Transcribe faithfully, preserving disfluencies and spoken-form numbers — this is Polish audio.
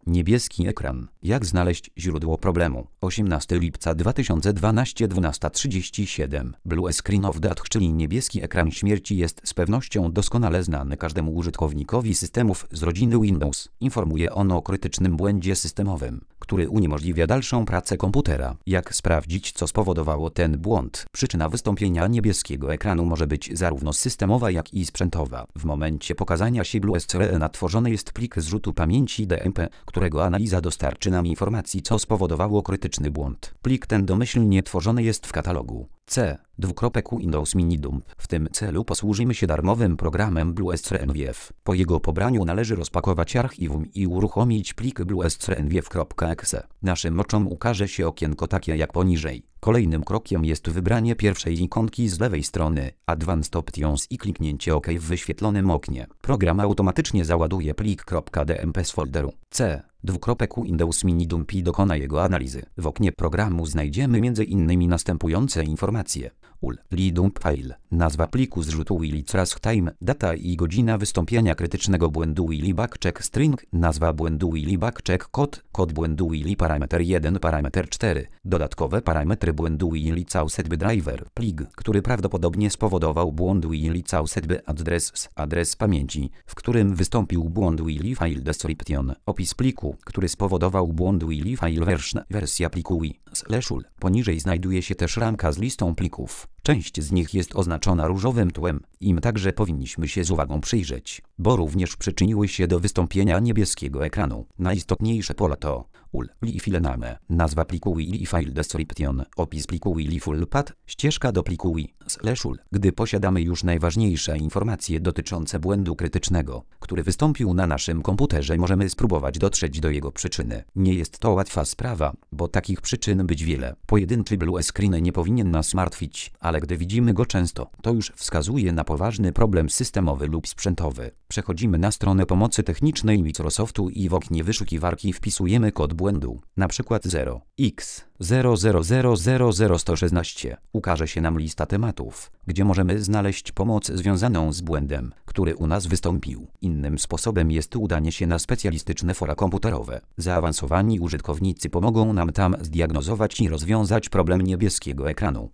Niebieski ekran. Jak znaleźć źródło problemu? osiemnastego lipca dwa tysiące dwunastego, dwunasta trzydzieści siedem. Blue Screen of Death, czyli niebieski ekran śmierci, jest z pewnością doskonale znany każdemu użytkownikowi systemów z rodziny Windows. Informuje on o krytycznym błędzie systemowym, który uniemożliwia dalszą pracę komputera. Jak sprawdzić, co spowodowało ten błąd? Przyczyna wystąpienia niebieskiego ekranu może być zarówno systemowa, jak i sprzętowa. W momencie pokazania się Blue Screen tworzony jest plik zrzutu pamięci D M P, którego analiza dostarczy nam informacji, co spowodowało krytyczny błąd. Plik ten domyślnie tworzony jest w katalogu C. Windows Mini Dump. W tym celu posłużymy się darmowym programem BlueScreenWF. Po jego pobraniu należy rozpakować archiwum i uruchomić plik bluescreenwf.exe. Naszym oczom ukaże się okienko takie jak poniżej. Kolejnym krokiem jest wybranie pierwszej ikonki z lewej strony Advanced Options i kliknięcie OK w wyświetlonym oknie. Program automatycznie załaduje plik .dmp z folderu C. Windows Mini Dump i dokona jego analizy. W oknie programu znajdziemy między innymi następujące informacje. U L L dump file, nazwa pliku zrzutu Willy Trash Time, data i godzina wystąpienia krytycznego błędu Willy Backcheck String, nazwa błędu Willy Backcheck kod, kod błędu Willy parameter jeden, parameter cztery, dodatkowe parametry błędu Willy Causetby Driver, plik, który prawdopodobnie spowodował błąd Willy Causetby Address, adres pamięci, w którym wystąpił błąd Willy File Description, opis pliku, który spowodował błąd Willy File Version, wersja pliku Willy slash U L. Poniżej znajduje się też ramka z listą plików. Część z nich jest oznaczona różowym tłem, im także powinniśmy się z uwagą przyjrzeć, bo również przyczyniły się do wystąpienia niebieskiego ekranu. Najistotniejsze pola to U L L i file name, nazwa pliku Willy File Description, opis pliku Willy Full Path, ścieżka do pliku Willy slash U L. Gdy posiadamy już najważniejsze informacje dotyczące błędu krytycznego, który wystąpił na naszym komputerze, możemy spróbować dotrzeć do jego przyczyny. Nie jest to łatwa sprawa, bo takich przyczyn być wiele. Pojedynczy Blue Screen nie powinien nas martwić, ale gdy widzimy go często, to już wskazuje na poważny problem systemowy lub sprzętowy. Przechodzimy na stronę pomocy technicznej Microsoftu i w oknie wyszukiwarki wpisujemy kod błędu, np. zero x zero zero zero zero zero jeden jeden sześć. Ukaże się nam lista tematów, gdzie możemy znaleźć pomoc związaną z błędem, który u nas wystąpił. Innym sposobem jest udanie się na specjalistyczne fora komputerowe. Zaawansowani użytkownicy pomogą nam tam zdiagnozować i rozwiązać problem niebieskiego ekranu.